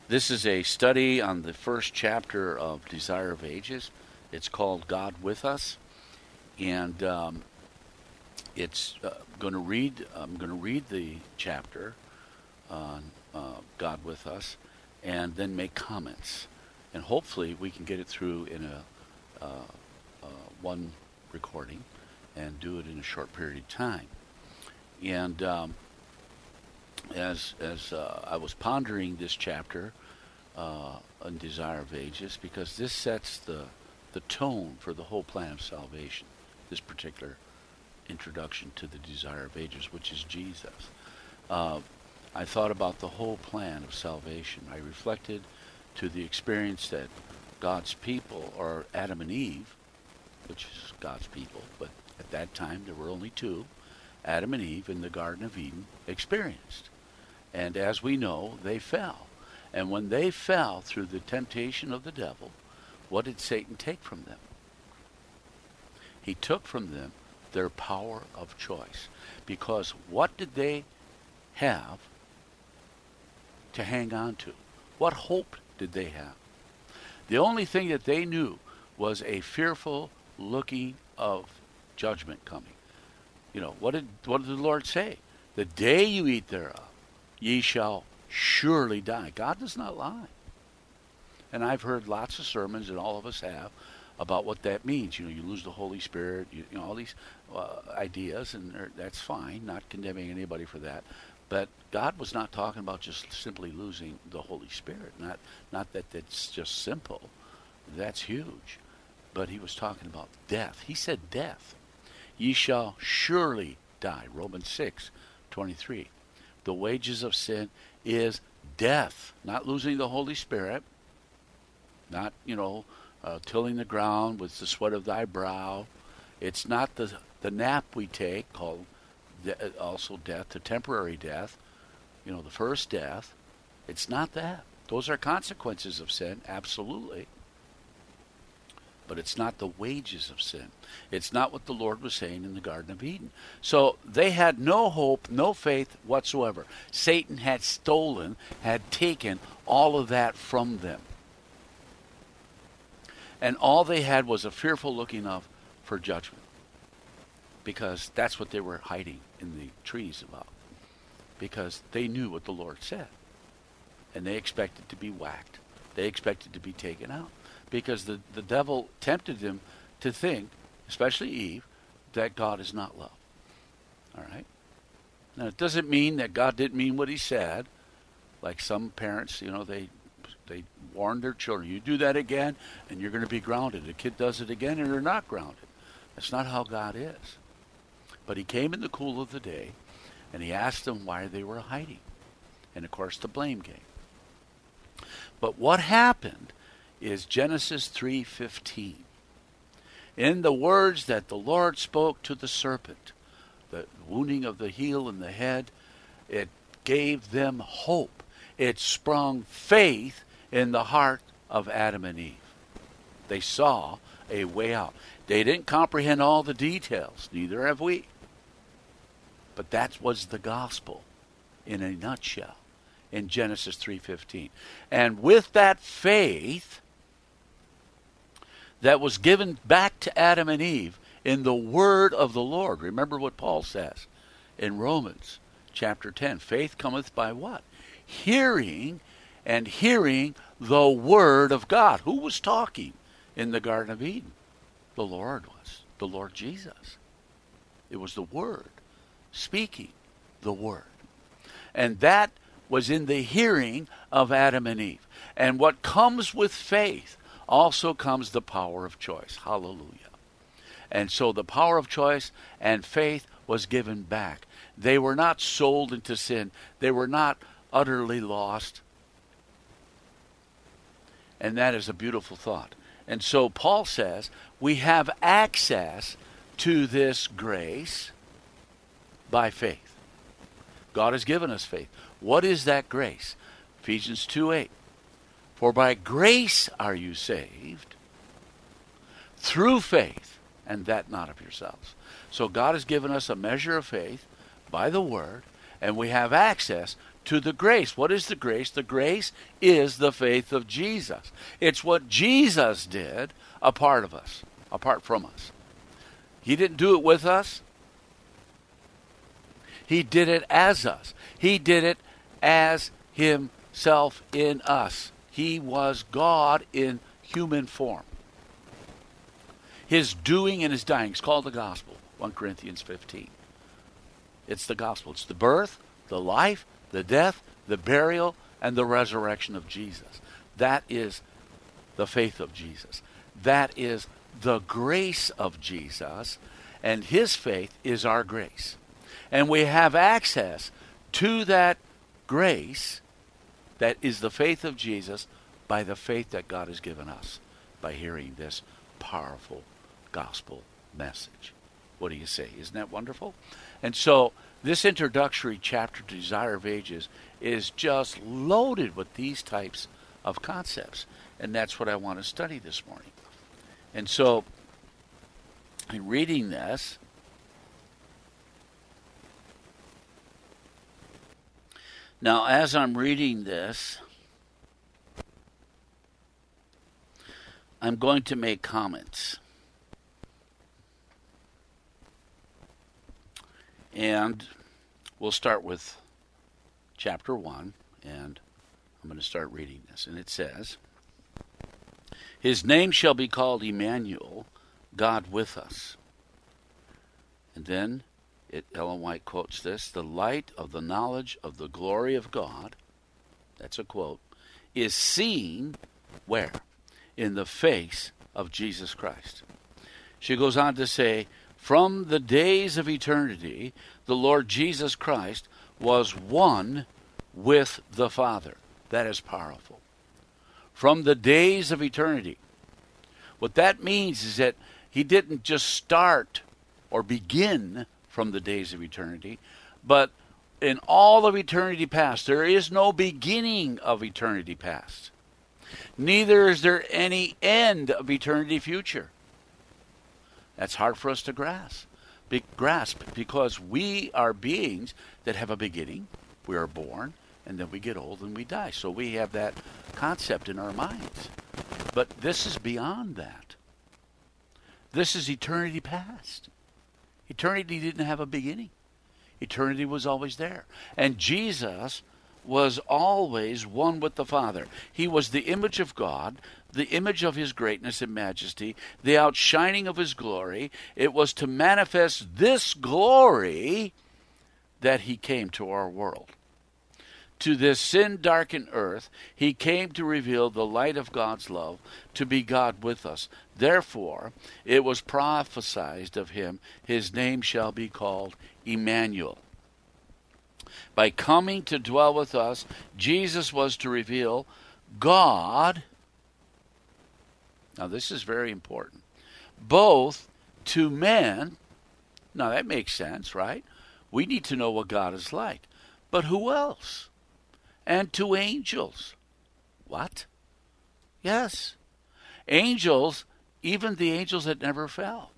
This is a study on the first chapter of Desire of Ages. It's called God with Us, and it's going to read. I'm going to read the chapter on God with Us, and then make comments, and hopefully we can get it through in a one recording, and do it in a short period of time. And as I was pondering this chapter on Desire of Ages, because this sets the tone for the whole plan of salvation, this particular introduction to the Desire of Ages, which is Jesus. I thought about the whole plan of salvation. I reflected to the experience that God's people, or Adam and Eve, which is God's people, but at that time there were only two, Adam and Eve in the Garden of Eden, experienced. And as we know, they fell. And when they fell through the temptation of the devil, what did Satan take from them? He took from them their power of choice. Because what did they have to hang on to? What hope did they have? The only thing that they knew was a fearful looking of judgment coming. You know, what did the Lord say? The day you eat thereof, ye shall surely die. God does not lie. And I've heard lots of sermons, and all of us have, about what that means. You know, you lose the Holy Spirit, you know, all these ideas, and that's fine, not condemning anybody for that. But God was not talking about just simply losing the Holy Spirit. Not that that's just simple. That's huge. But he was talking about death. He said death. Ye shall surely die. Romans 6:23. The wages of sin is death. Not losing the Holy Spirit. Not, tilling the ground with the sweat of thy brow. It's not the nap we take, called also death, the temporary death, the first death. It's not that. Those are consequences of sin, absolutely. But it's not the wages of sin. It's not what the Lord was saying in the Garden of Eden. So they had no hope, no faith whatsoever. Satan had stolen, had taken all of that from them. And all they had was a fearful looking for judgment. Because that's what they were hiding in the trees about. Because they knew what the Lord said. And they expected to be whacked. They expected to be taken out. Because the devil tempted them to think, especially Eve, that God is not love. All right? Now, it doesn't mean that God didn't mean what he said. Like some parents, they warn their children, you do that again, and you're going to be grounded. The kid does it again, and they're not grounded. That's not how God is. But he came in the cool of the day, and he asked them why they were hiding. And, of course, the blame game. But what happened is Genesis 3:15. In the words that the Lord spoke to the serpent, the wounding of the heel and the head, it gave them hope. It sprung faith in the heart of Adam and Eve. They saw a way out. They didn't comprehend all the details, neither have we. But that was the gospel in a nutshell in Genesis 3:15. And with that faith that was given back to Adam and Eve in the word of the Lord. Remember what Paul says in Romans chapter 10. Faith cometh by what? Hearing, and hearing the word of God. Who was talking in the Garden of Eden? The Lord was. The Lord Jesus. It was the word. Speaking the word. And that was in the hearing of Adam and Eve. And what comes with faith also comes the power of choice. Hallelujah. And so the power of choice and faith was given back. They were not sold into sin. They were not utterly lost. And that is a beautiful thought. And so Paul says we have access to this grace by faith. God has given us faith. What is that grace? Ephesians 2:8. For by grace are you saved, through faith, and that not of yourselves. So God has given us a measure of faith by the word, and we have access to the grace. What is the grace? The grace is the faith of Jesus. It's what Jesus did apart from us. He didn't do it with us. He did it as us. He did it as himself in us. He was God in human form. His doing and his dying is called the gospel, 1 Corinthians 15. It's the gospel. It's the birth, the life, the death, the burial, and the resurrection of Jesus. That is the faith of Jesus. That is the grace of Jesus, and his faith is our grace. And we have access to that grace that is the faith of Jesus by the faith that God has given us by hearing this powerful gospel message. What do you say? Isn't that wonderful? And so this introductory chapter to Desire of Ages is just loaded with these types of concepts. And that's what I want to study this morning. And so in reading this, now as I'm reading this, I'm going to make comments. And we'll start with chapter 1, and I'm going to start reading this. And it says, "His name shall be called Emmanuel, God with us." And then Ellen White quotes this, "The light of the knowledge of the glory of God," that's a quote, "is seen," where? "In the face of Jesus Christ." She goes on to say, "From the days of eternity, the Lord Jesus Christ was one with the Father." That is powerful. From the days of eternity. What that means is that he didn't just start or begin from the days of eternity, but in all of eternity past. There is no beginning of eternity past. Neither is there any end of eternity future. That's hard for us to grasp because we are beings that have a beginning. We are born, and then we get old and we die. So we have that concept in our minds. But this is beyond that. This is eternity past. Eternity didn't have a beginning. Eternity was always there. And Jesus was always one with the Father. He was the image of God, the image of his greatness and majesty, the outshining of his glory. It was to manifest this glory that he came to our world. To this sin-darkened earth, he came to reveal the light of God's love, to be God with us. Therefore, it was prophesied of him, his name shall be called Emmanuel. By coming to dwell with us, Jesus was to reveal God. Now this is very important. Both to men. Now that makes sense, right? We need to know what God is like. But who else? And to angels. What? Yes. Angels, even the angels that never fell.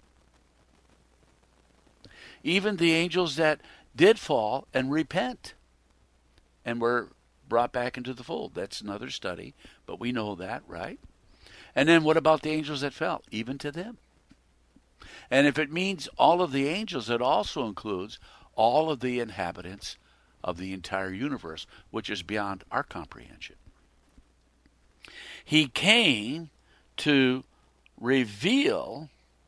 Even the angels that did fall and repent and were brought back into the fold. That's another study, but we know that, right? And then what about the angels that fell? Even to them. And if it means all of the angels, it also includes all of the inhabitants of the entire universe, which is beyond our comprehension. He came to reveal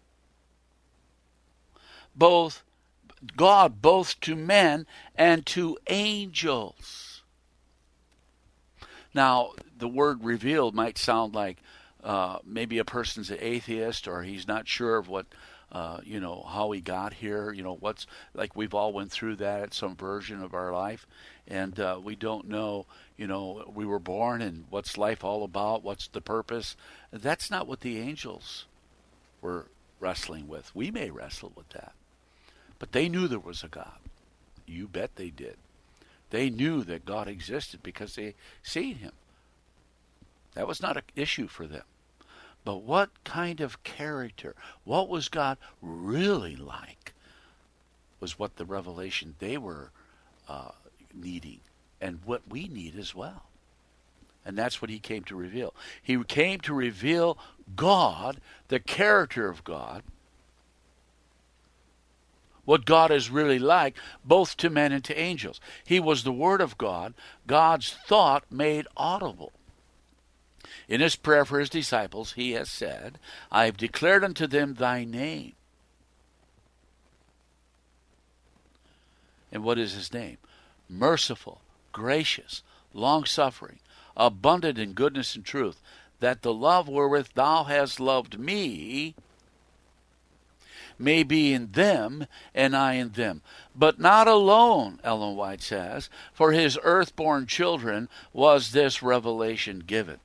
God both to men and to angels. Now, the word revealed might sound like maybe a person's an atheist or he's not sure of what, how he got here. What's like we've all went through that at some version of our life, and we don't know. We were born, and what's life all about? What's the purpose? That's not what the angels were wrestling with. We may wrestle with that. But they knew there was a God. You bet they did. They knew that God existed because they seen him. That was not an issue for them. But what kind of character, what was God really like, was what the revelation they were needing and what we need as well. And that's what he came to reveal. He came to reveal God, the character of God, what God is really like, both to men and to angels. He was the Word of God, God's thought made audible. In his prayer for his disciples, he has said, I have declared unto them thy name. And what is his name? Merciful, gracious, long-suffering, abundant in goodness and truth, that the love wherewith thou hast loved me may be in them, and I in them. But not alone, Ellen White says, for his earth-born children was this revelation given.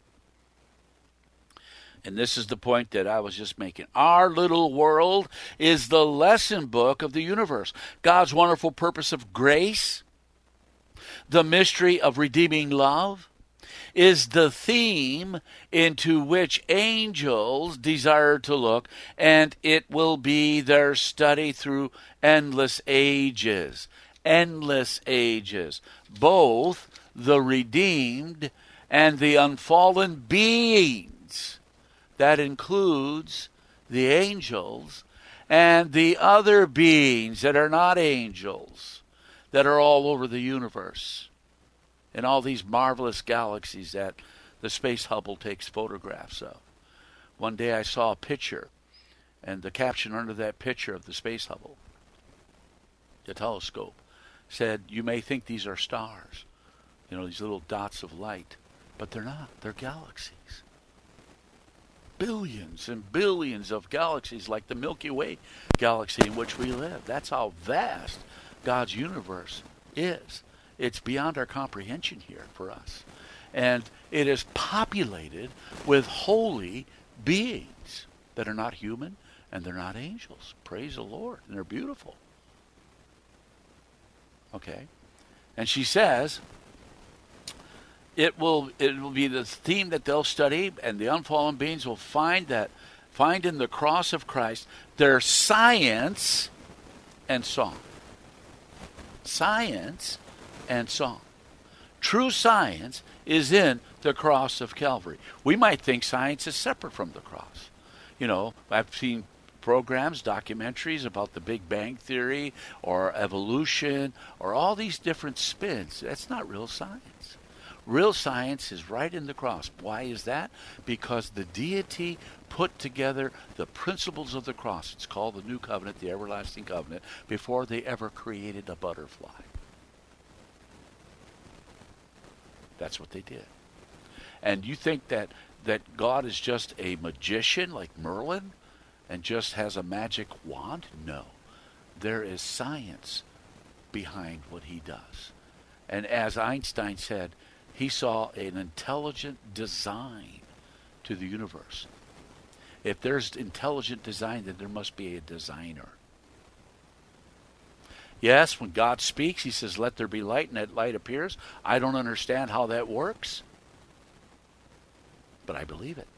And this is the point that I was just making. Our little world is the lesson book of the universe. God's wonderful purpose of grace, the mystery of redeeming love, is the theme into which angels desire to look, and it will be their study through endless ages. Endless ages. Both the redeemed and the unfallen beings. That includes the angels and the other beings that are not angels, that are all over the universe, and all these marvelous galaxies that the Space Hubble takes photographs of. One day I saw a picture, and the caption under that picture of the Space Hubble, the telescope, said, you may think these are stars, these little dots of light, but they're not. They're galaxies. Billions and billions of galaxies, like the Milky Way galaxy in which we live. That's how vast God's universe is. It's beyond our comprehension here for us. And it is populated with holy beings that are not human and they're not angels. Praise the Lord. And they're beautiful. Okay? And she says, it will be the theme that they'll study, and the unfallen beings will find in the cross of Christ their science and song. Science and song. True science is in the cross of Calvary. We might think science is separate from the cross. I've seen programs, documentaries about the Big Bang Theory or evolution or all these different spins. That's not real science. Real science is right in the cross. Why is that? Because the deity put together the principles of the cross. It's called the New Covenant, the Everlasting Covenant, before they ever created a butterfly. That's what they did. And you think that God is just a magician like Merlin and just has a magic wand? No. There is science behind what he does. And as Einstein said, he saw an intelligent design to the universe. If there's intelligent design, then there must be a designer. Yes, when God speaks, he says, let there be light, and that light appears. I don't understand how that works, but I believe it.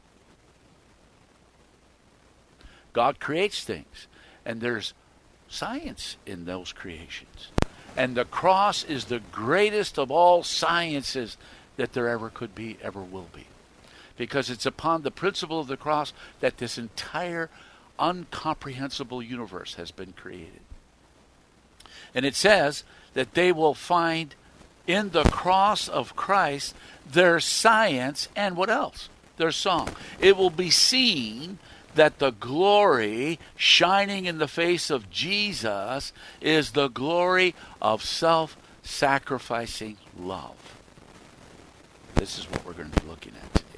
God creates things, and there's science in those creations. And the cross is the greatest of all sciences that there ever could be, ever will be. Because it's upon the principle of the cross that this entire incomprehensible universe has been created. And it says that they will find in the cross of Christ their science and what else? Their song. It will be seen that the glory shining in the face of Jesus is the glory of self-sacrificing love. This is what we're going to be looking at today.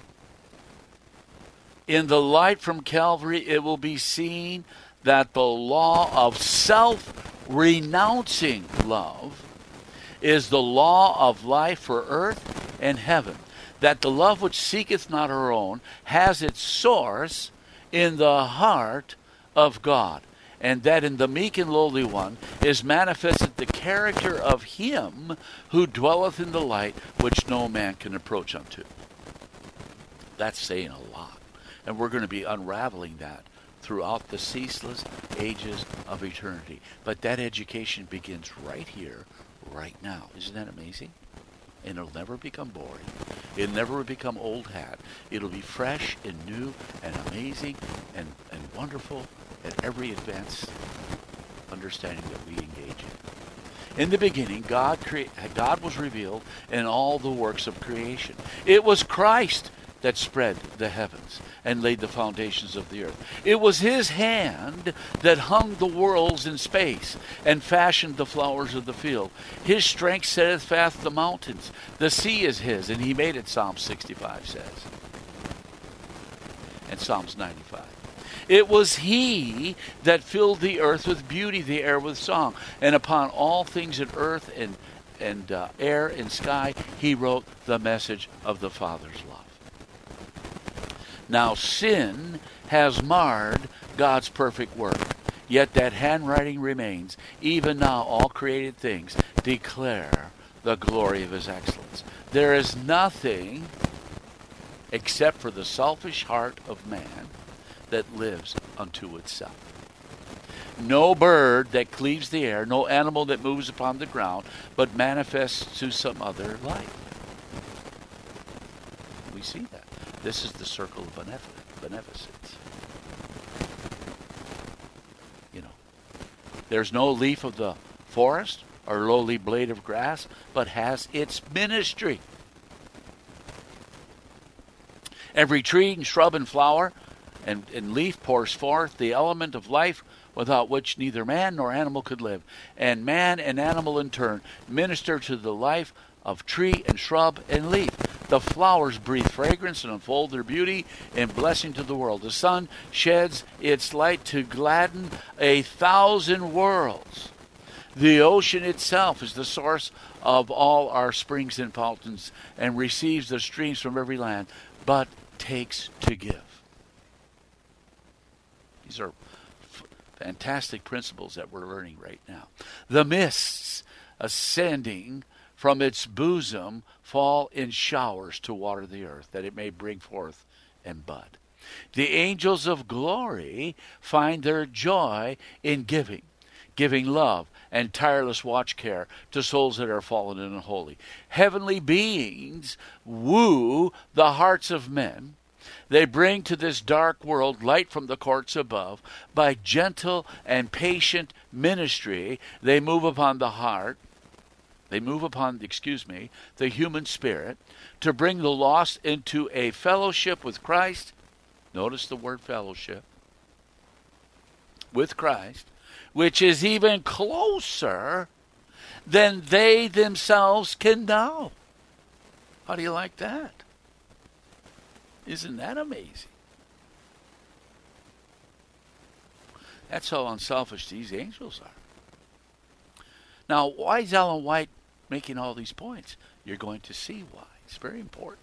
In the light from Calvary, it will be seen that the law of self-renouncing love is the law of life for earth and heaven. That the love which seeketh not her own has its source in the heart of God, and that in the meek and lowly one is manifested the character of him who dwelleth in the light, which no man can approach unto. That's saying a lot. And we're going to be unraveling that throughout the ceaseless ages of eternity. But that education begins right here, right now. Isn't that amazing? And it'll never become boring. It'll never become old hat. It'll be fresh and new and amazing and wonderful at every advanced understanding that we engage in. In the beginning, God was revealed in all the works of creation. It was Christ that spread the heavens and laid the foundations of the earth. It was his hand that hung the worlds in space and fashioned the flowers of the field. His strength setteth fast the mountains. The sea is his, and he made it, Psalm 65 says. And Psalms 95. It was he that filled the earth with beauty, the air with song. And upon all things in earth and air and sky, he wrote the message of the Father's love. Now sin has marred God's perfect work, yet that handwriting remains. Even now all created things declare the glory of his excellence. There is nothing except for the selfish heart of man that lives unto itself. No bird that cleaves the air, no animal that moves upon the ground, but manifests to some other life. We see that. This is the circle of beneficence. There's no leaf of the forest or lowly blade of grass, but has its ministry. Every tree and shrub and flower and leaf pours forth the element of life, without which neither man nor animal could live. And man and animal in turn minister to the life of tree and shrub and leaf. The flowers breathe fragrance and unfold their beauty in blessing to the world. The sun sheds its light to gladden 1,000 worlds. The ocean itself is the source of all our springs and fountains, and receives the streams from every land, but takes to give. These are fantastic principles that we're learning right now. The mists ascending from its bosom fall in showers to water the earth, that it may bring forth and bud. The angels of glory find their joy in giving love and tireless watch care to souls that are fallen and unholy. Heavenly beings woo the hearts of men. They bring to this dark world light from the courts above. By gentle and patient ministry, they move upon the human spirit, to bring the lost into a fellowship with Christ. Notice the word fellowship. With Christ, which is even closer than they themselves can know. How do you like that? Isn't that amazing? That's how unselfish these angels are. Now, why is Ellen White making all these points? You're going to see why. It's very important.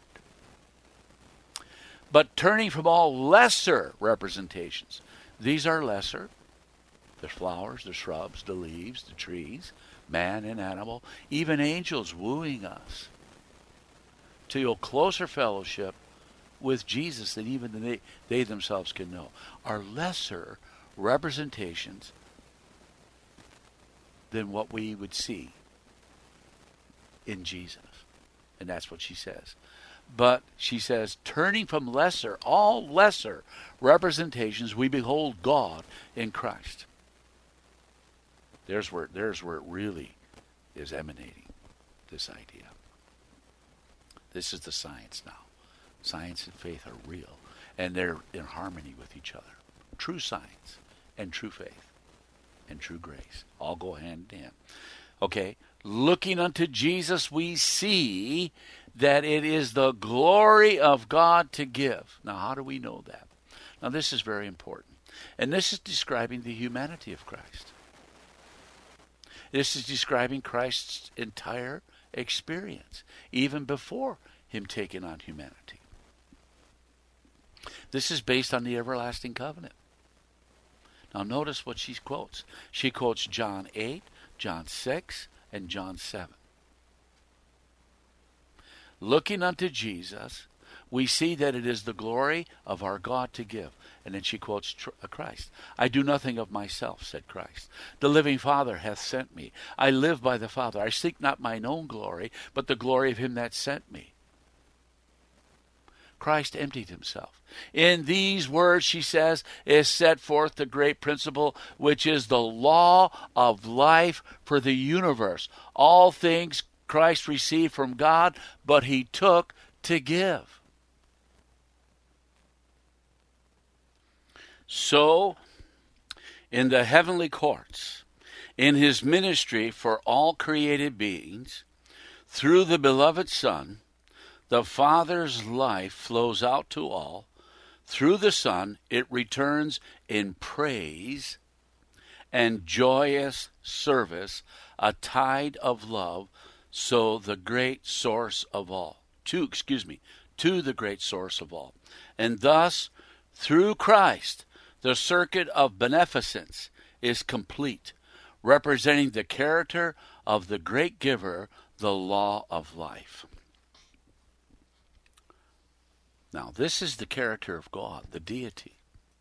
But turning from all lesser representations, these are lesser. The flowers, the shrubs, the leaves, the trees, man and animal, even angels wooing us to a closer fellowship with Jesus than even they themselves can know, are lesser representations than what we would see in Jesus. And that's what she says. But she says, turning from all lesser representations, we behold God in Christ. There's where it really is emanating, this idea. This is the science now. Science and faith are real, and they're in harmony with each other. True science and true faith and true grace all go hand in hand. Okay, looking unto Jesus, we see that it is the glory of God to give. Now, how do we know that? Now, this is very important. And this is describing the humanity of Christ. This is describing Christ's entire experience, even before him taking on humanity. This is based on the everlasting covenant. Now notice what she quotes. She quotes John 8, John 6, and John 7. Looking unto Jesus, we see that it is the glory of our God to give. And then she quotes Christ. I do nothing of myself, said Christ. The living Father hath sent me. I live by the Father. I seek not mine own glory, but the glory of him that sent me. Christ emptied himself. In these words, she says, is set forth the great principle, which is the law of life for the universe. All things Christ received from God, but he took to give. So, in the heavenly courts, in his ministry for all created beings, through the beloved Son, the Father's life flows out to all. Through the Son, it returns in praise and joyous service, a tide of love, so the great source of all. To the great source of all. And thus, through Christ, the circuit of beneficence is complete, representing the character of the great giver, the law of life. Now, this is the character of God, the deity.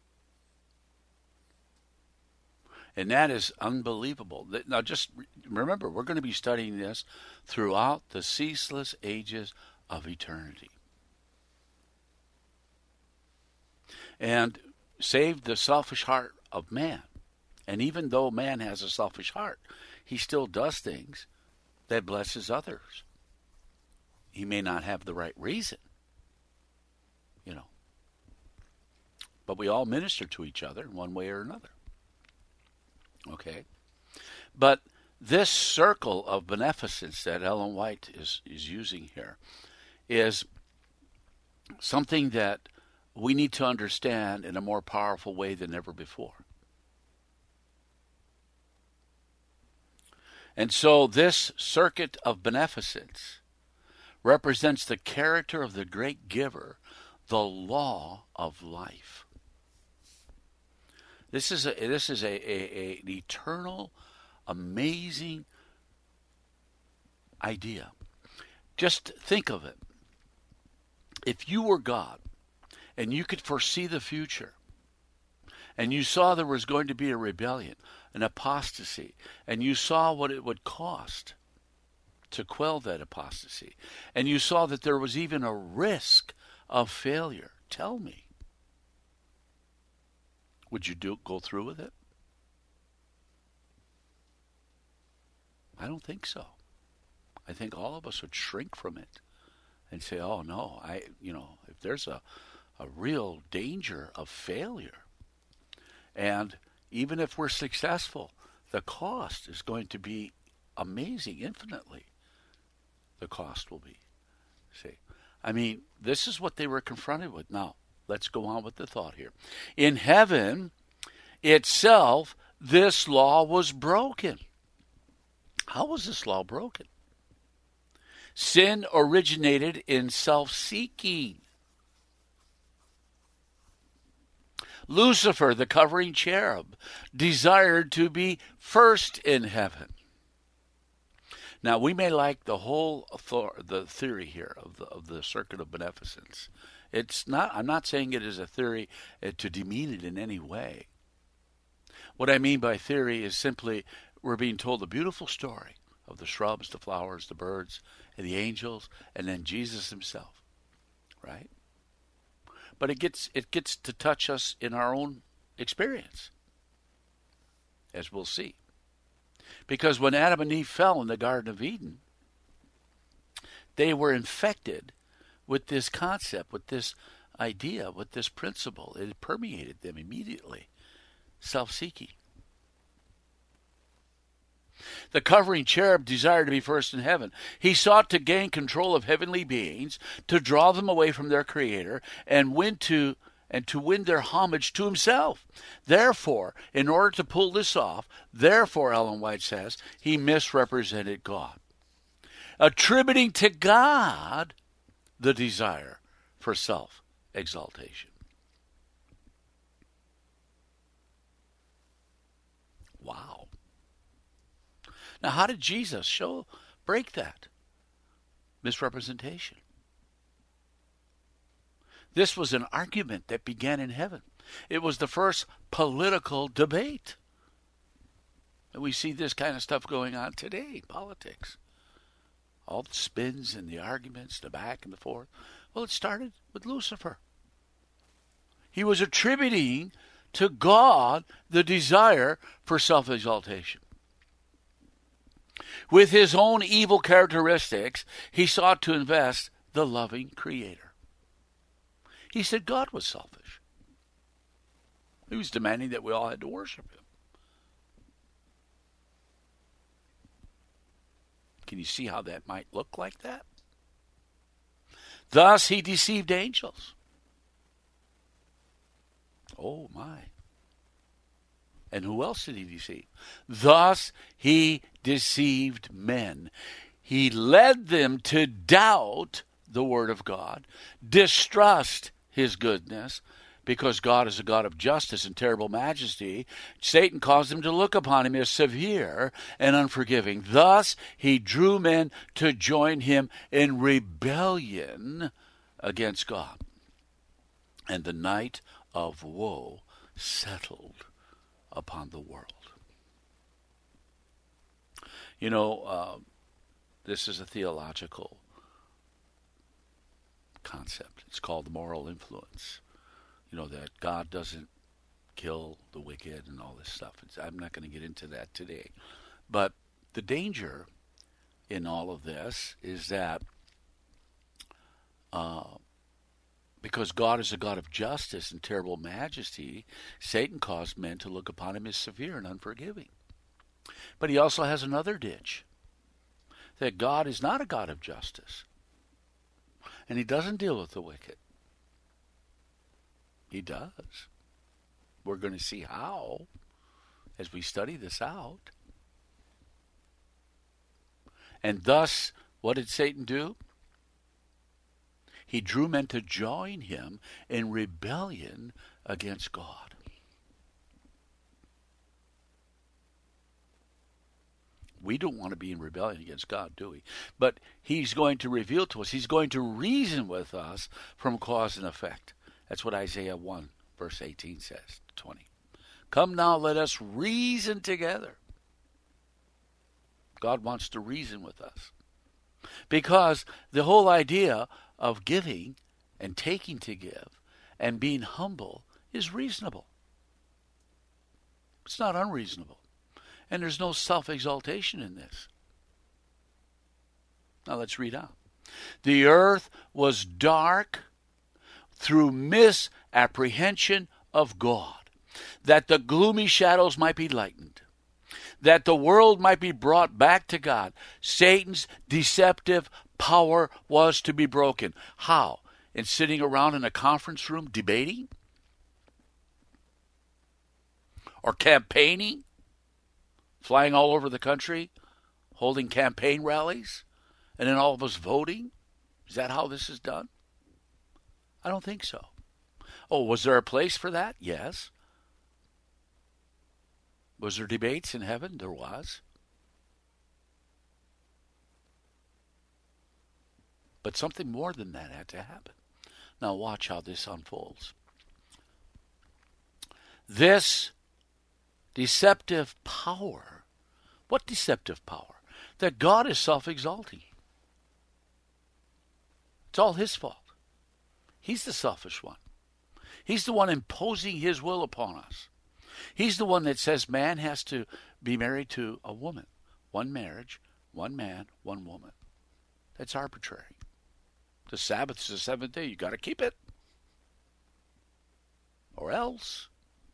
And that is unbelievable. Now, just remember, we're going to be studying this throughout the ceaseless ages of eternity. And saved the selfish heart of man. And even though man has a selfish heart, he still does things that blesses others. He may not have the right reason. But we all minister to each other in one way or another. Okay? But this circle of beneficence that Ellen White is using here is something that we need to understand in a more powerful way than ever before. And so this circuit of beneficence represents the character of the great giver, the law of life. This is an eternal, amazing idea. Just think of it. If you were God and you could foresee the future, and you saw there was going to be a rebellion, an apostasy, and you saw what it would cost to quell that apostasy, and you saw that there was even a risk of failure, tell me, would you go through with it? I don't think so. I think all of us would shrink from it and say, oh no, if there's a real danger of failure, and even if we're successful, the cost is going to be amazing, infinitely. The cost will be. See, this is what they were confronted with. Now, let's go on with the thought here. In heaven itself, this law was broken. How was this law broken? Sin originated in self-seeking. Lucifer, the covering cherub, desired to be first in heaven. Now, we may like the theory here of the circuit of beneficence. I'm not saying it is a theory to demean it in any way. What I mean by theory is simply we're being told a beautiful story of the shrubs, the flowers, the birds, and the angels, and then Jesus himself, right? But it gets to touch us in our own experience, as we'll see. Because when Adam and Eve fell in the Garden of Eden, they were infected with this concept, with this idea, with this principle. It permeated them immediately. Self-seeking. The covering cherub desired to be first in heaven. He sought to gain control of heavenly beings, to draw them away from their Creator, and to win their homage to himself. Therefore, in order to pull this off, Ellen White says, he misrepresented God, attributing to God the desire for self-exaltation. Wow. Now, how did Jesus break that misrepresentation? This was an argument that began in heaven. It was the first political debate. And we see this kind of stuff going on today, politics. All the spins and the arguments, the back and the forth. Well, it started with Lucifer. He was attributing to God the desire for self-exaltation. With his own evil characteristics, he sought to invest the loving Creator. He said God was selfish. He was demanding that we all had to worship him. Can you see how that might look like that? Thus he deceived angels. Oh my. And who else did he deceive? Thus he deceived men. He led them to doubt the word of God, distrust his goodness, because God is a God of justice and terrible majesty. Satan caused them to look upon him as severe and unforgiving. Thus he drew men to join him in rebellion against God. And the night of woe settled upon the world. You know, this is a theological concept. It's called moral influence. You know, that God doesn't kill the wicked and all this stuff. I'm not going to get into that today. But the danger in all of this is that because God is a God of justice and terrible majesty, Satan caused men to look upon him as severe and unforgiving. But he also has another ditch, that God is not a God of justice, and he doesn't deal with the wicked. He does. We're going to see how as we study this out. And thus, what did Satan do? He drew men to join him in rebellion against God. We don't want to be in rebellion against God, do we? But he's going to reveal to us, he's going to reason with us from cause and effect. That's what Isaiah 1, verse 18 says, 20. Come now, let us reason together. God wants to reason with us. Because the whole idea of giving and taking to give and being humble is reasonable. It's not unreasonable. And there's no self-exaltation in this. Now let's read on. The earth was dark through misapprehension of God, that the gloomy shadows might be lightened, that the world might be brought back to God. Satan's deceptive power was to be broken. How? In sitting around in a conference room debating? Or campaigning? Flying all over the country? Holding campaign rallies? And then all of us voting? Is that how this is done? I don't think so. Oh, was there a place for that? Yes. Was there debates in heaven? There was. But something more than that had to happen. Now watch how this unfolds. This deceptive power, what deceptive power? That God is self-exalting. It's all his fault. He's the selfish one. He's the one imposing his will upon us. He's the one that says man has to be married to a woman. One marriage, one man, one woman. That's arbitrary. The Sabbath is the seventh day. You got to keep it. Or else.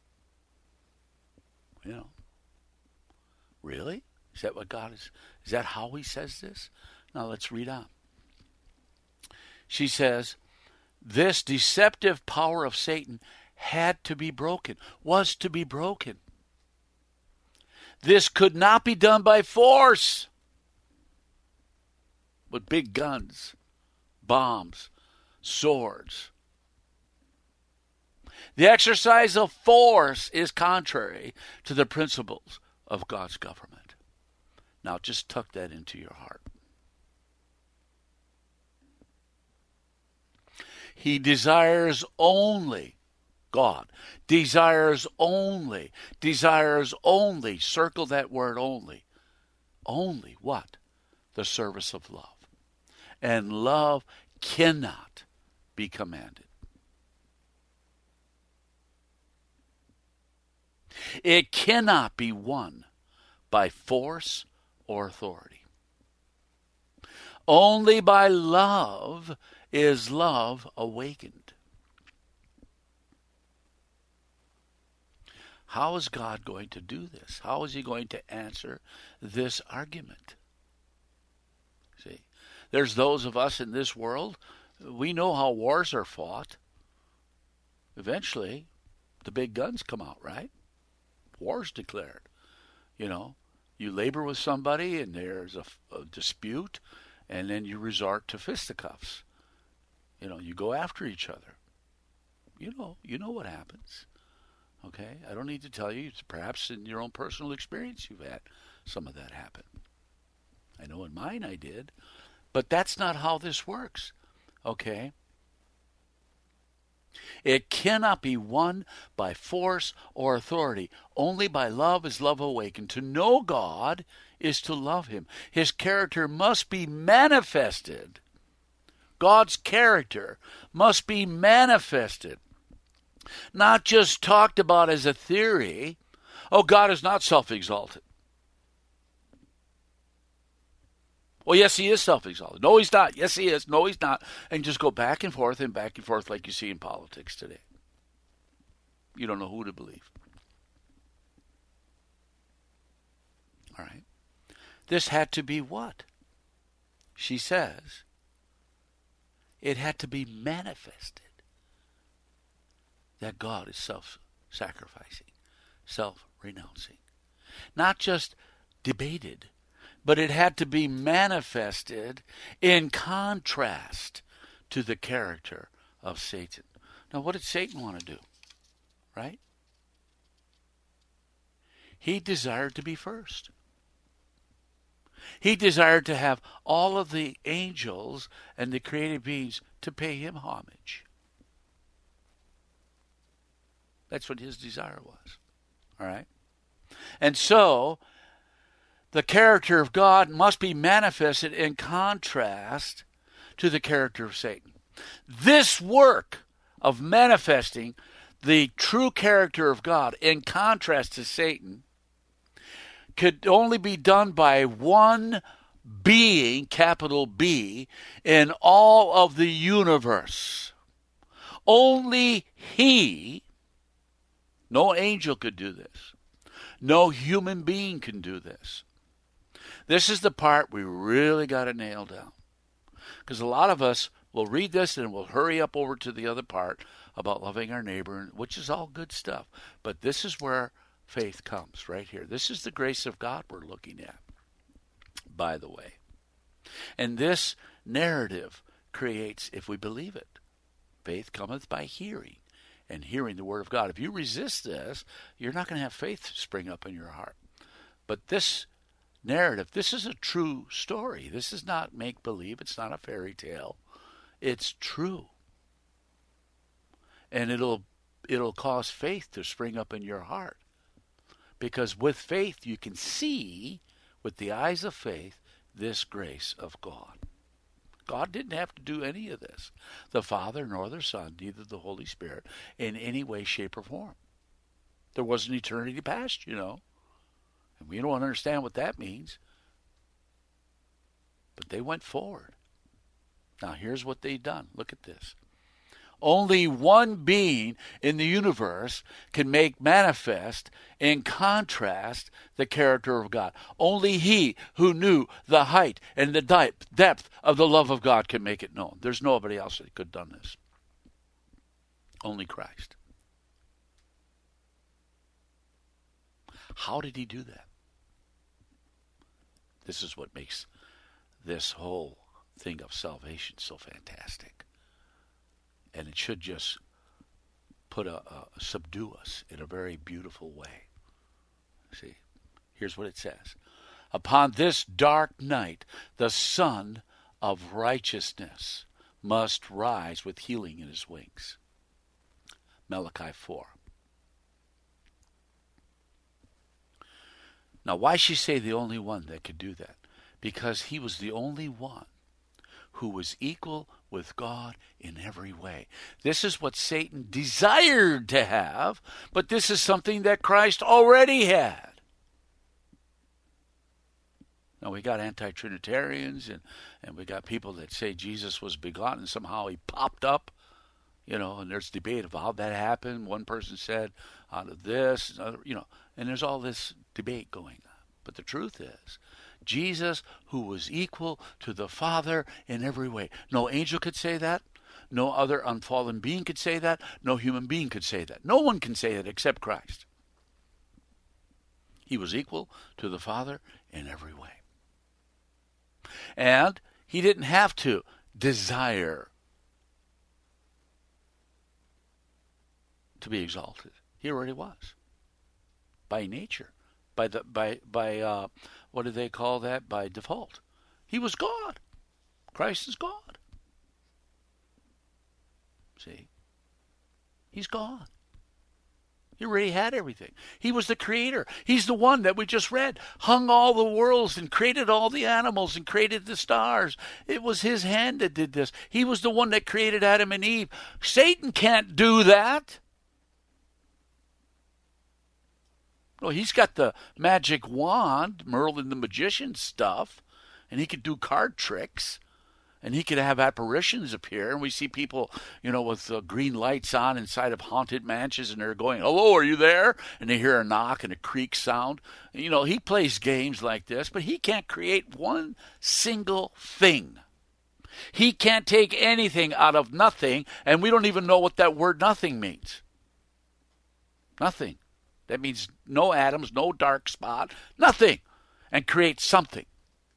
You know. Really? Is that what God is? Is that how he says this? Now let's read on. She says, this deceptive power of Satan had to be broken, was to be broken. This could not be done by force with big guns, bombs, swords. The exercise of force is contrary to the principles of God's government. Now just tuck that into your heart. He desires only, God desires only, circle that word only. Only what? The service of love. And love cannot be commanded. It cannot be won by force or authority. Only by love is love awakened. How is God going to do this? How is he going to answer this argument? See, there's those of us in this world, we know how wars are fought. Eventually, the big guns come out, right? War's declared. You know, you labor with somebody and there's a dispute, and then you resort to fisticuffs. You know, you go after each other. You know what happens. Okay? I don't need to tell you. Perhaps in your own personal experience you've had some of that happen. I know in mine I did. But that's not how this works. Okay? It cannot be won by force or authority. Only by love is love awakened. To know God is to love him. His character must be manifested. God's character must be manifested. Not just talked about as a theory. Oh, God is not self-exalted. Well, yes, he is self-exalted. No, he's not. Yes, he is. No, he's not. And just go back and forth like you see in politics today. You don't know who to believe. All right. This had to be what? She says it had to be manifested that God is self-sacrificing, self-renouncing. Not just debated, but it had to be manifested in contrast to the character of Satan. Now, what did Satan want to do? Right? He desired to be first. He desired to have all of the angels and the created beings to pay him homage. That's what his desire was. All right? And so, the character of God must be manifested in contrast to the character of Satan. This work of manifesting the true character of God in contrast to Satan could only be done by one being, capital B, in all of the universe. Only he, no angel could do this. No human being can do this. This is the part we really got to nail down. Because a lot of us will read this and we'll hurry up over to the other part about loving our neighbor, which is all good stuff. But this is where faith comes, right here. This is the grace of God we're looking at, by the way. And this narrative creates, if we believe it, faith cometh by hearing, and hearing the word of God. If you resist this, you're not going to have faith spring up in your heart. But this narrative, this is a true story. This is not make-believe. It's not a fairy tale. It's true. And it'll cause faith to spring up in your heart. Because with faith you can see, with the eyes of faith, this grace of God. God didn't have to do any of this. The Father nor the Son, neither the Holy Spirit, in any way, shape, or form. There was an eternity past, you know. And we don't understand what that means. But they went forward. Now here's what they've done. Look at this. Only one being in the universe can make manifest, in contrast, the character of God. Only he who knew the height and the depth of the love of God can make it known. There's nobody else that could have done this. Only Christ. How did he do that? This is what makes this whole thing of salvation so fantastic. And it should just subdue us in a very beautiful way. See, here's what it says. Upon this dark night, the Son of Righteousness, must rise with healing in his wings. Malachi 4. Now, why she say the only one that could do that? Because he was the only one who was equal with God in every way. This is what Satan desired to have, but this is something that Christ already had. Now, we got anti-Trinitarians, and we got people that say Jesus was begotten. Somehow he popped up, and there's debate about how that happened. One person said out of this, another, and there's all this debate going on. But the truth is, Jesus, who was equal to the Father in every way. No angel could say that. No other unfallen being could say that. No human being could say that. No one can say that except Christ. He was equal to the Father in every way. And he didn't have to desire to be exalted. He already was. By nature. By what do they call that? By default. He was God. Christ is God. See? He's God. He already had everything. He was the creator. He's the one that we just read. Hung all the worlds and created all the animals and created the stars. It was his hand that did this. He was the one that created Adam and Eve. Satan can't do that. Well, he's got the magic wand, Merlin the magician stuff, and he could do card tricks, and he could have apparitions appear, and we see people, with green lights on inside of haunted mansions, and they're going, "Hello, are you there?" And they hear a knock and a creak sound. He plays games like this, but he can't create one single thing. He can't take anything out of nothing, and we don't even know what that word nothing means. Nothing. That means no atoms, no dark spot, nothing, and create something.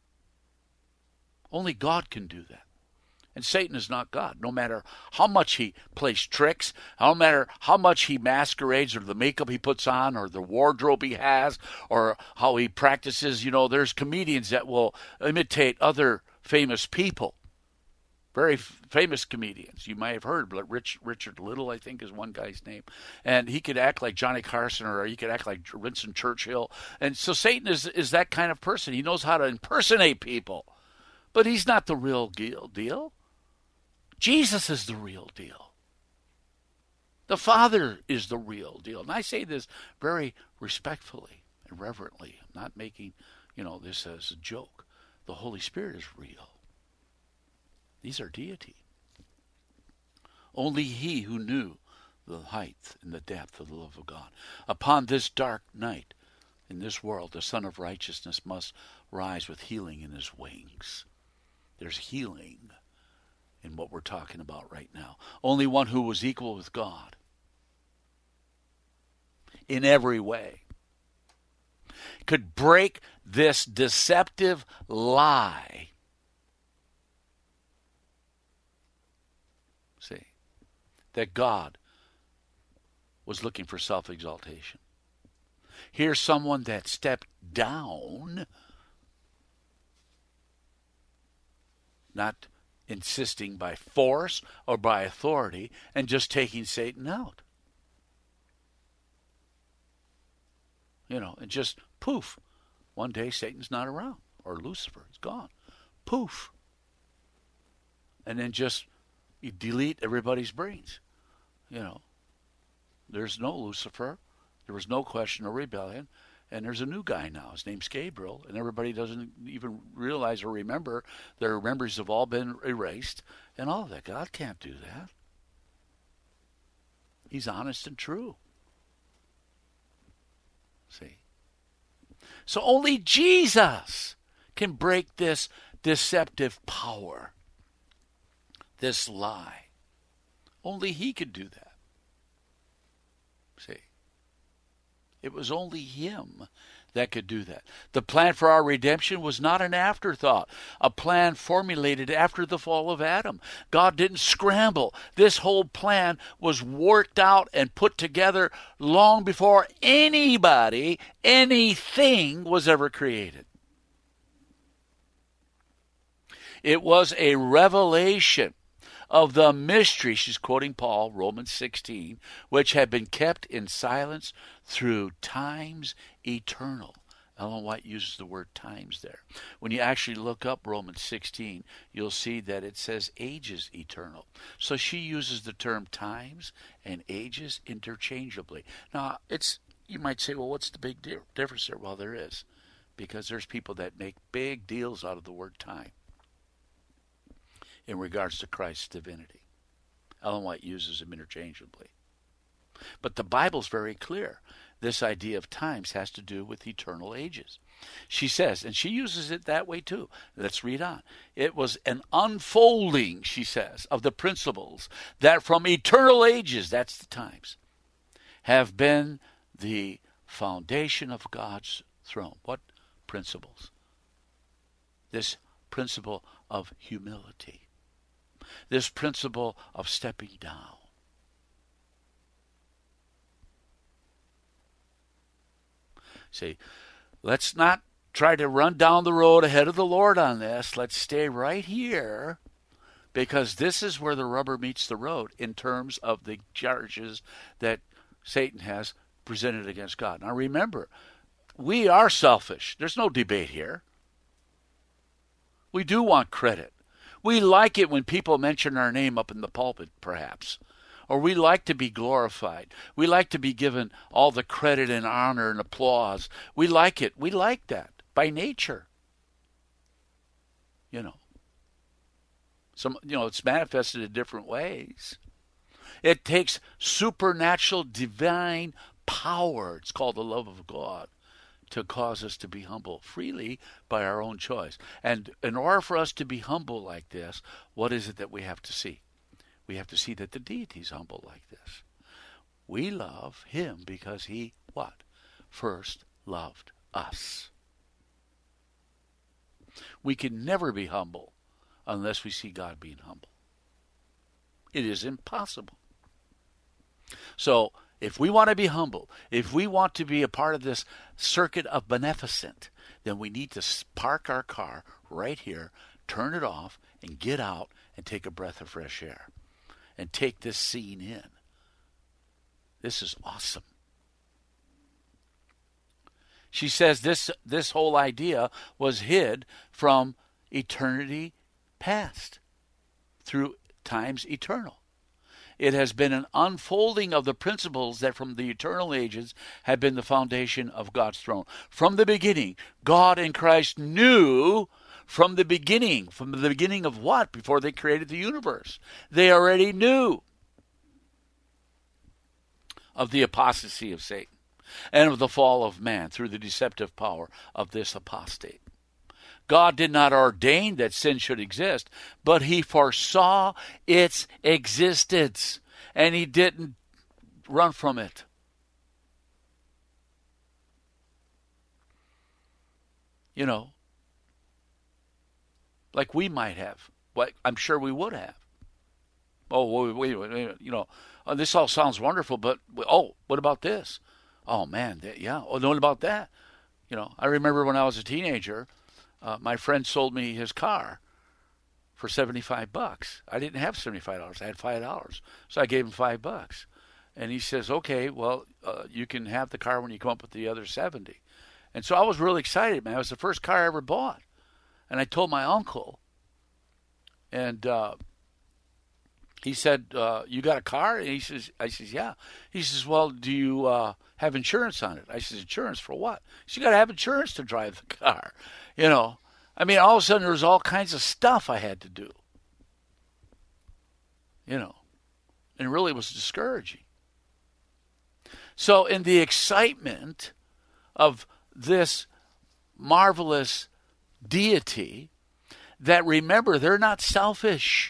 Only God can do that. And Satan is not God. No matter how much he plays tricks, no matter how much he masquerades or the makeup he puts on or the wardrobe he has or how he practices, there's comedians that will imitate other famous people. Very famous comedians. You might have heard, but Richard Little, I think, is one guy's name. And he could act like Johnny Carson or he could act like Winston Churchill. And so Satan is that kind of person. He knows how to impersonate people. But he's not the real deal. Jesus is the real deal. The Father is the real deal. And I say this very respectfully and reverently. I'm not making, this as a joke. The Holy Spirit is real. These are deity. Only he who knew the height and the depth of the love of God. Upon this dark night in this world, the Son of Righteousness must rise with healing in his wings. There's healing in what we're talking about right now. Only one who was equal with God in every way could break this deceptive lie. See, that God was looking for self-exaltation. Here's someone that stepped down, not insisting by force or by authority, and just taking Satan out. And just poof. One day Satan's not around, or Lucifer is gone. Poof. And then just you delete everybody's brains. There's no Lucifer. There was no question or rebellion. And there's a new guy now. His name's Gabriel. And everybody doesn't even realize or remember. Their memories have all been erased. And all of that. God can't do that. He's honest and true. See? So only Jesus can break this deceptive power. This lie. Only he could do that. See? It was only him that could do that. The plan for our redemption was not an afterthought, a plan formulated after the fall of Adam. God didn't scramble. This whole plan was worked out and put together long before anybody, anything was ever created. It was a revelation of the mystery, she's quoting Paul, Romans 16, which have been kept in silence through times eternal. Ellen White uses the word times there. When you actually look up Romans 16, you'll see that it says ages eternal. So she uses the term times and ages interchangeably. Now, you might say, well, what's the big difference there? Well, there is, because there's people that make big deals out of the word time in regards to Christ's divinity. Ellen White uses them interchangeably. But the Bible's very clear. This idea of times has to do with eternal ages. She says, and she uses it that way too. Let's read on. It was an unfolding, she says, of the principles that from eternal ages, that's the times, have been the foundation of God's throne. What principles? This principle of humility. This principle of stepping down. See, let's not try to run down the road ahead of the Lord on this. Let's stay right here, because this is where the rubber meets the road in terms of the charges that Satan has presented against God. Now remember, we are selfish. There's no debate here. We do want credit. We like it when people mention our name up in the pulpit, perhaps. Or we like to be glorified. We like to be given all the credit and honor and applause. We like it. We like that by nature. It's manifested in different ways. It takes supernatural divine power. It's called the love of God, to cause us to be humble freely by our own choice. And in order for us to be humble like this, what is it that we have to see? We have to see that the deity's humble like this. We love him because he, what? First loved us. We can never be humble unless we see God being humble. It is impossible. So, if we want to be humble, if we want to be a part of this circuit of beneficent, then we need to park our car right here, turn it off, and get out and take a breath of fresh air. And take this scene in. This is awesome. She says this whole idea was hid from eternity past through times eternal. It has been an unfolding of the principles that from the eternal ages have been the foundation of God's throne. From the beginning, God in Christ knew from the beginning of what? Before they created the universe. They already knew of the apostasy of Satan and of the fall of man through the deceptive power of this apostate. God did not ordain that sin should exist, but he foresaw its existence, and he didn't run from it. Like we might have. Like I'm sure we would have. Oh, wait, this all sounds wonderful, but, what about this? Oh, man, what about that? I remember when I was a teenager, my friend sold me his car for $75. I didn't have $75. I had $5. So I gave him $5. And he says, okay, well, you can have the car when you come up with the other 70. And so I was really excited, man. It was the first car I ever bought. And I told my uncle, and he said, you got a car? And I says, yeah. He says, well, do you have insurance on it? I says, insurance for what? He says, you got to have insurance to drive the car. All of a sudden there was all kinds of stuff I had to do. And it really was discouraging. So in the excitement of this marvelous deity, that remember, they're not selfish.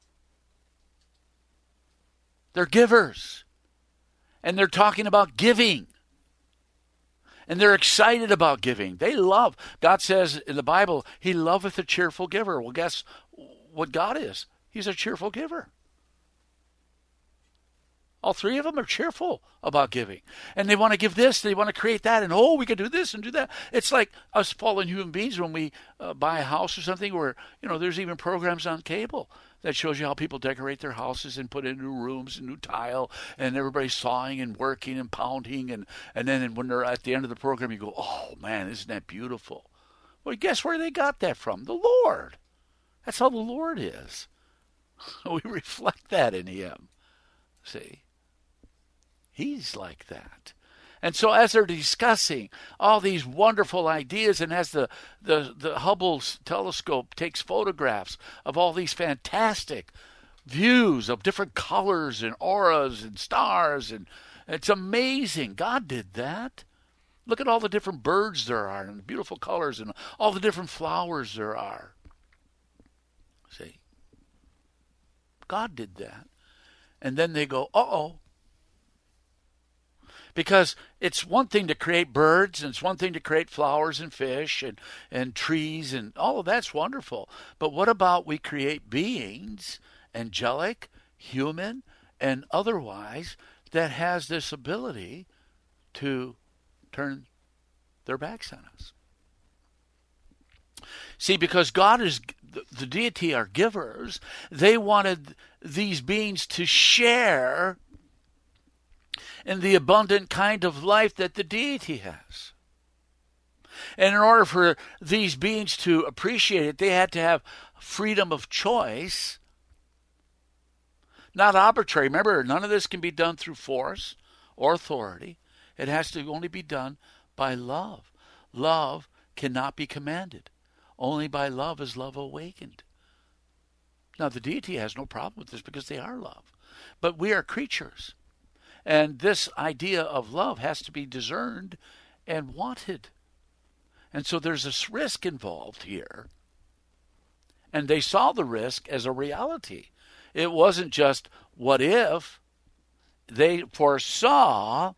They're givers. And they're talking about giving. And they're excited about giving. They love. God says in the Bible, he loveth a cheerful giver. Well, guess what God is? He's a cheerful giver. All three of them are cheerful about giving. And they want to give this, they want to create that, and we can do this and do that. It's like us fallen human beings when we buy a house or something where, there's even programs on cable that shows you how people decorate their houses and put in new rooms and new tile, and everybody's sawing and working and pounding. And then when they're at the end of the program, you go, oh, man, isn't that beautiful? Well, guess where they got that from? The Lord. That's how the Lord is. We reflect that in Him. See? He's like that. And so as they're discussing all these wonderful ideas, and as the Hubble telescope takes photographs of all these fantastic views of different colors and auras and stars, and it's amazing. God did that. Look at all the different birds there are and the beautiful colors and all the different flowers there are. See? God did that. And then they go, uh-oh. Because it's one thing to create birds, and it's one thing to create flowers and fish and trees, and all of that's wonderful. But what about we create beings, angelic, human, and otherwise, that has this ability to turn their backs on us? See, because God is, the deity are givers, they wanted these beings to share in the abundant kind of life that the deity has. And in order for these beings to appreciate it, they had to have freedom of choice, not arbitrary. Remember, none of this can be done through force or authority. It has to only be done by love. Love cannot be commanded. Only by love is love awakened. Now, the deity has no problem with this because they are love. But we are creatures. And this idea of love has to be discerned and wanted. And so there's this risk involved here. And they saw the risk as a reality. It wasn't just what if. They foresaw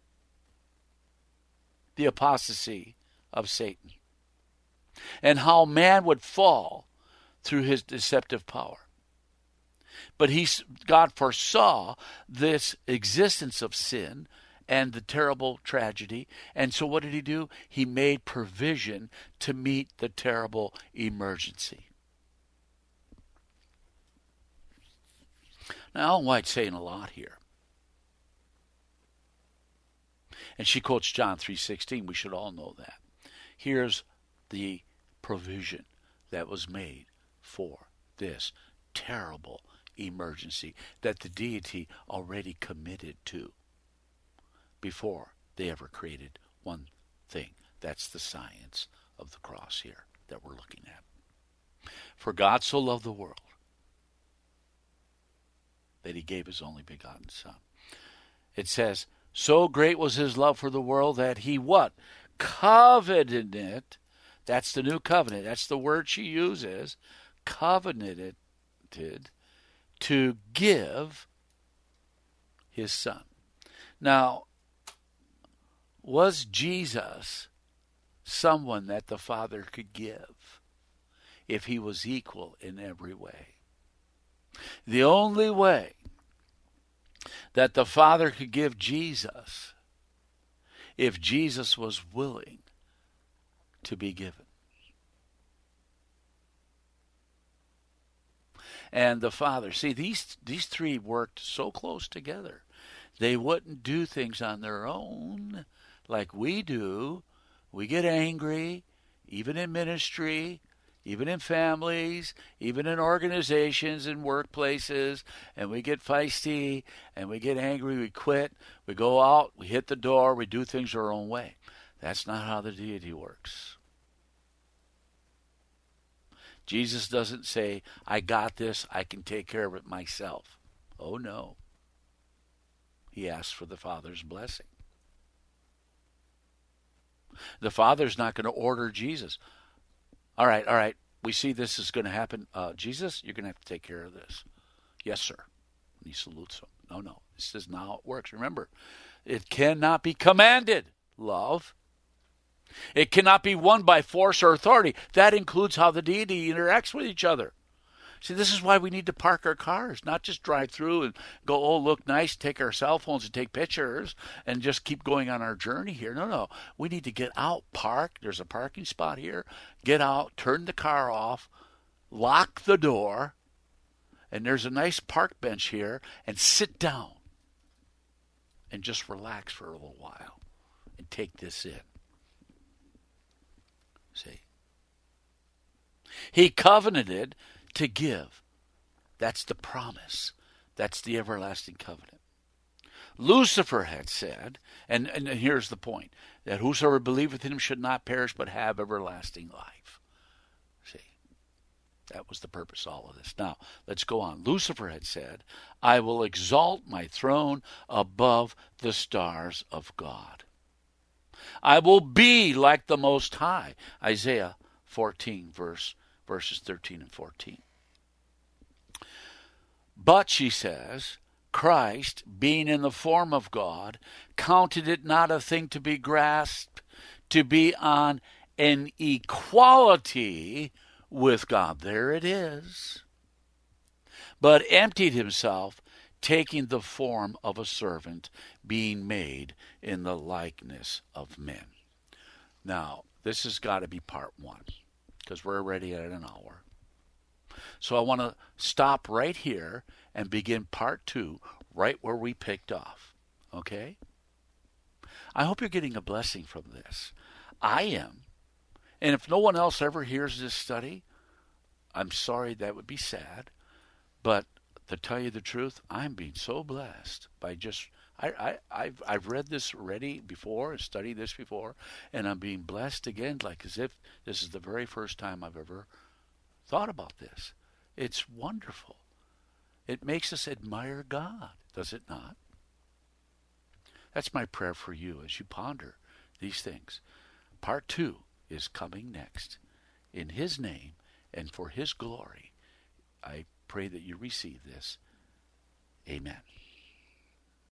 the apostasy of Satan and how man would fall through his deceptive power. But God foresaw this existence of sin and the terrible tragedy. And so what did He do? He made provision to meet the terrible emergency. Now, Ellen White's saying a lot here. And she quotes John 3:16. We should all know that. Here's the provision that was made for this terrible emergency that the deity already committed to before they ever created one thing. That's the science of the cross here that we're looking at. For God so loved the world that He gave His only begotten Son. It says, so great was His love for the world that He what? Coveted it. That's the new covenant. That's the word she uses. Covenanted to give His Son. Now, was Jesus someone that the Father could give if He was equal in every way? The only way that the Father could give Jesus if Jesus was willing to be given. And the Father, see, these three worked so close together. They wouldn't do things on their own like we do. We get angry, even in ministry, even in families, even in organizations and workplaces, and we get feisty, and we get angry, we quit, we go out, we hit the door, we do things our own way. That's not how the deity works. Jesus doesn't say, I got this, I can take care of it myself. Oh, no. He asks for the Father's blessing. The Father's not going to order Jesus. All right, we see this is going to happen. Jesus, you're going to have to take care of this. Yes, sir. And He salutes him. No, this is not how it works. Remember, it cannot be commanded, love. It cannot be won by force or authority. That includes how the deity interacts with each other. See, this is why we need to park our cars, not just drive through and go, oh, look nice, take our cell phones and take pictures and just keep going on our journey here. No. We need to get out, park. There's a parking spot here. Get out, turn the car off, lock the door, and there's a nice park bench here, and sit down and just relax for a little while and take this in. See? He covenanted to give. That's the promise. That's the everlasting covenant. Lucifer had said, and here's the point, that whosoever believeth in him should not perish but have everlasting life. See, that was the purpose of all of this. Now, let's go on. Lucifer had said, I will exalt my throne above the stars of God. I will be like the Most High. Isaiah 14, verses 13 and 14. But, she says, Christ, being in the form of God, counted it not a thing to be grasped, to be on an equality with God. There it is. But emptied himself, taking the form of a servant, being made in the likeness of men. Now, this has got to be part one, because we're already at an hour. So I want to stop right here and begin part two, right where we picked off. Okay? I hope you're getting a blessing from this. I am. And if no one else ever hears this study, I'm sorry, that would be sad. But to tell you the truth, I'm being so blessed by just, I've read this already before and studied this before, and I'm being blessed again, like as if this is the very first time I've ever thought about this. It's wonderful. It makes us admire God, does it not? That's my prayer for you as you ponder these things. Part two is coming next. In His name and for His glory, I pray that you receive this. Amen.